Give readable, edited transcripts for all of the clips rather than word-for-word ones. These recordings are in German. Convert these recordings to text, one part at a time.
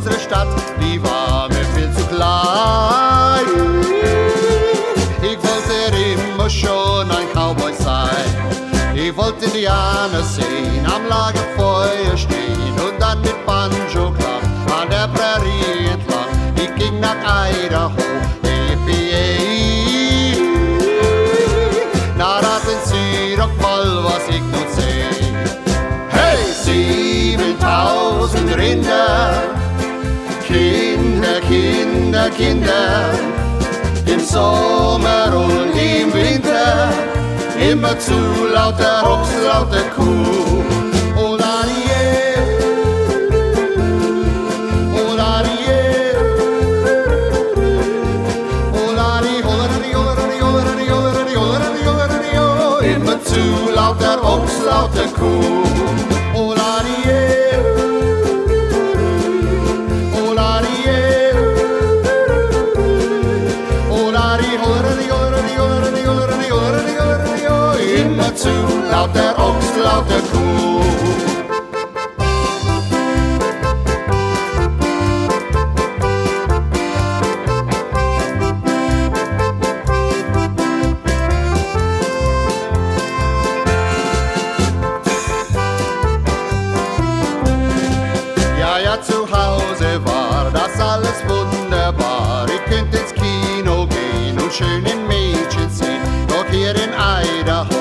unsere Stadt, die war mir viel zu klein. Ich wollte immer schon ein Cowboy sein. Ich wollte Indianer sehen, am Lagerfeuer stehen und dann mit Banjo klapp an der Prärie entlang. Ich ging nach Idaho, yippie. Na, raten Sie doch mal, was ich nun seh. Hey, 7000 Rinder, Kinder, Kinder, Kinder, im Sommer und im Winter, immer zu lauter Ochs, lauter Kuh. Oh, Daniel, oh, Daniel, oh, Daniel, immer zu lauter Ochs, lauter Kuh. Oh, Daniel, oh, Daniel, oh, Daniel, immer zu lauter Ochs, lauter Kuh. Ja, zu Hause war das alles wunderbar. Ich könnte ins Kino gehen und schön in Mädchen sehen. Doch hier in Idaho,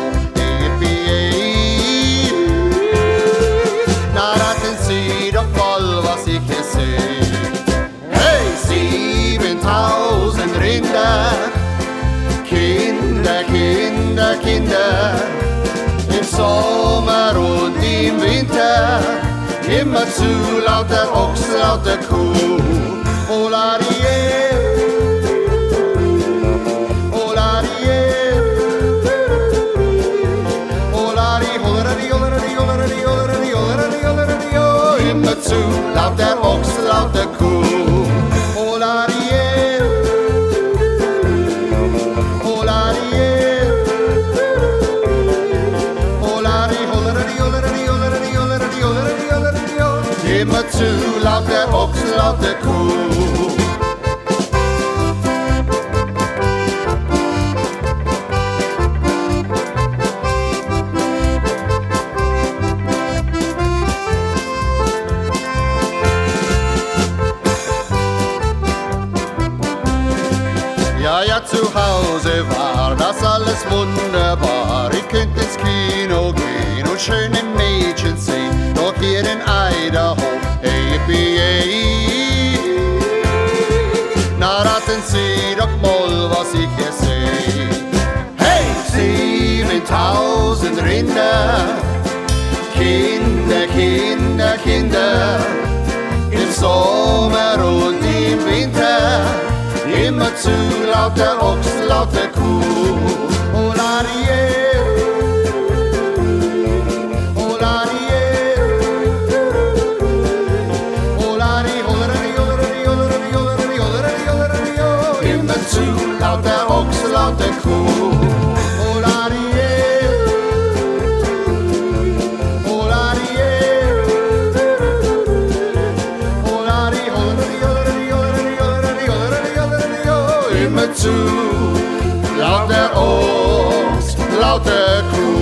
yippie. Na, raten Sie doch mal, was ich hier seh. Hey, 7000 Rinder, Kinder, Kinder, Kinder, im Sommer und im Winter, immer zu lauter Ochs, lauter Kuh. Oh, Daniel, oh, Daniel, oh, Daniel, immer zu lauter Ochs, lauter Kuh. Oh, Daniel, oh, Daniel, oh, Daniel, immer zu lauter Ochs, lauter Kuh. Ja, zu Hause war das alles wunderbar. Ich könnte ins Kino gehen und schöne Mädchen sehen. Doch hier in Idaho, yippie. Na, raten Sie doch mal, was ich hier seh. Hey, 7000 Rinder, Kinder, Kinder, Kinder, im Sommer und im Winter, immer zu lauter Ochs, lauter Kuh. Oh, Daniel, oh, Daniel, oh, Daniel, immer zu lauter Ochs, lauter Kuh. Oh, Daniel, oh, Daniel, oh, Daniel, immer zu lauter Ochs, lauter Kuh.